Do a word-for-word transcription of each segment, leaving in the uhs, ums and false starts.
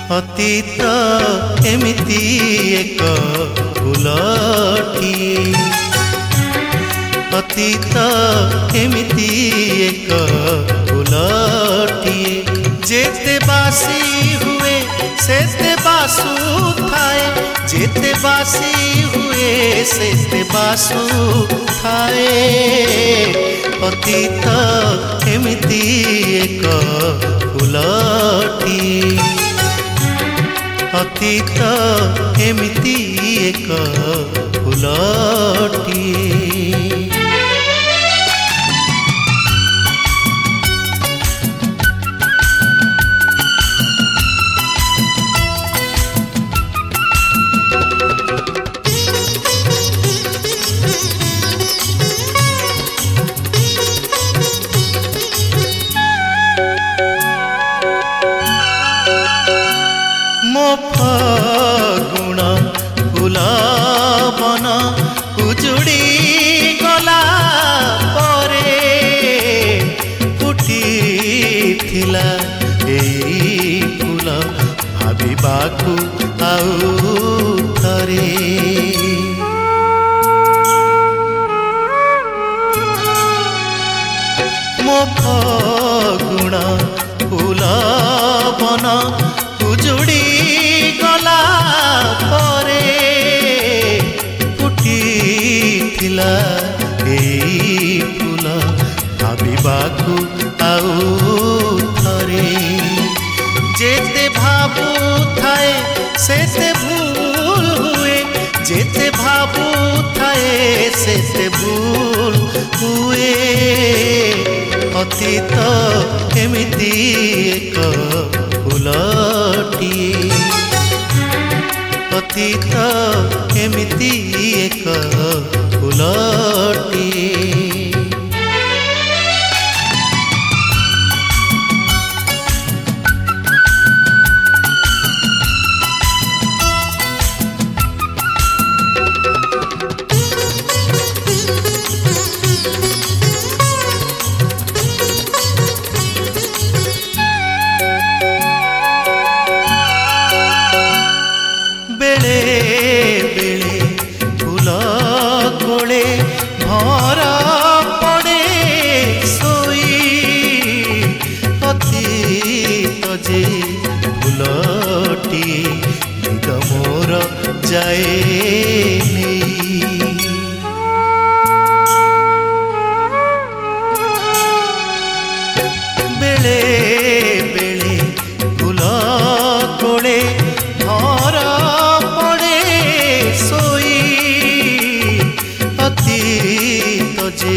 ଅତୀତ ଏମିତି ଏକ ଫୁଲଟିଏ, ଅତୀତ ଏମିତି ଏକ ଫୁଲଟିଏ, ଯେତେ ବାସି ହୁଏ ସେତେ ବାସୁ ଥାଏ, ଯେତେ ବାସି ହୁଏ ସେତେ ବାସୁ ଥାଏ। ଅତୀତ ଏମିତି ଏକ ଫୁଲଟିଏ, ଅତୀତ ଏମିତି ଏକ ଫୁଲଟିଏ। ମୋ ଫଗୁଣ ଫୁଲ ବନ ଉଜୁଡ଼ି ଗଲା ପରେ ଫୁଟିଥିଲା ଏଇ ଫୁଲ ଭାବିବାକୁ ଆଉ ଥରେ। ମୋ ଫଗୁଣ ଫୁଲ ବନ ଉଜୁଡ଼ି ଗଲା ପରେ ଫୁଟିଥିଲା ଏଇ ଫୁଲ ଭାବିବାକୁ ଆଉ ଥରେ। ଯେତେ ଭାବୁଥାଏ ସେତେ ଭୁଲ ହୁଏ, ଯେତେ ଭାବୁଥାଏ ସେତେ ଭୁଲ ହୁଏ। ଅତୀତ ଏମିତି ଏକ ଫୁଲଟିଏ, ଅତୀତ ଏମିତି ଏକ ଫୁଲଟିଏ। ବେଳେ ବେଳେ ଫୁଲ କୋଳେ ଭର ପଡ଼େ ଶୋଇ, ଅତୀତ ଯେ ଫୁଲଟିଏ ନିଦ ମୋର ଯାଏ ନେଇ। ବେଳେ ବେଳେ ଫୁଲ କୋଳେ ଭର ଅତୀତ ଯେ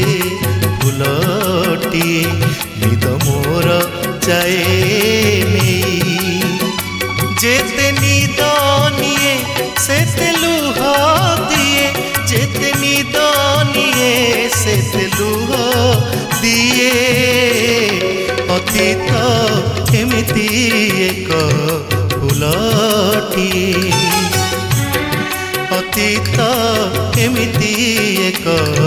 ଫୁଲଟିଏ ନିଦ ମୋର ଯାଏ ନେଇ। ଯେତେ ନିଦ ନିଏ ସେତେ ଲୁହ ଦିଏ, ଯେତେ ନିଦ ନିଏ ସେତେ ଲୁହ ଦିଏ। ଅତୀତ ଏମିତି ଏକ ଫୁଲଟିଏ, ଅତୀତ ଏମିତି ଏକ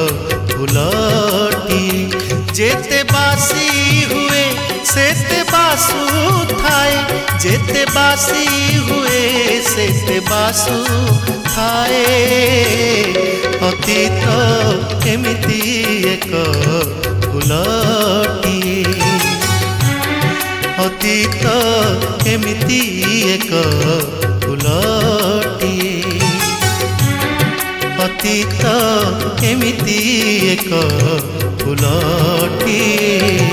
ଫୁଲଟିଏ, ଯେତେ ବାସି ହୁଏ ସେତେ ବାସୁ ଥାଏ, ଯେତେ ବାସି ହୁଏ ସେତେ ବାସୁ ଥାଏ। ଅତୀତ ଏମିତି ଏକ ଫୁଲଟିଏ, ଅତୀତ ଏମିତି ଏକ ଫୁଲଟିଏ, ଅତୀତ ଏମିତି ଏକ ଫୁଲଟିଏ।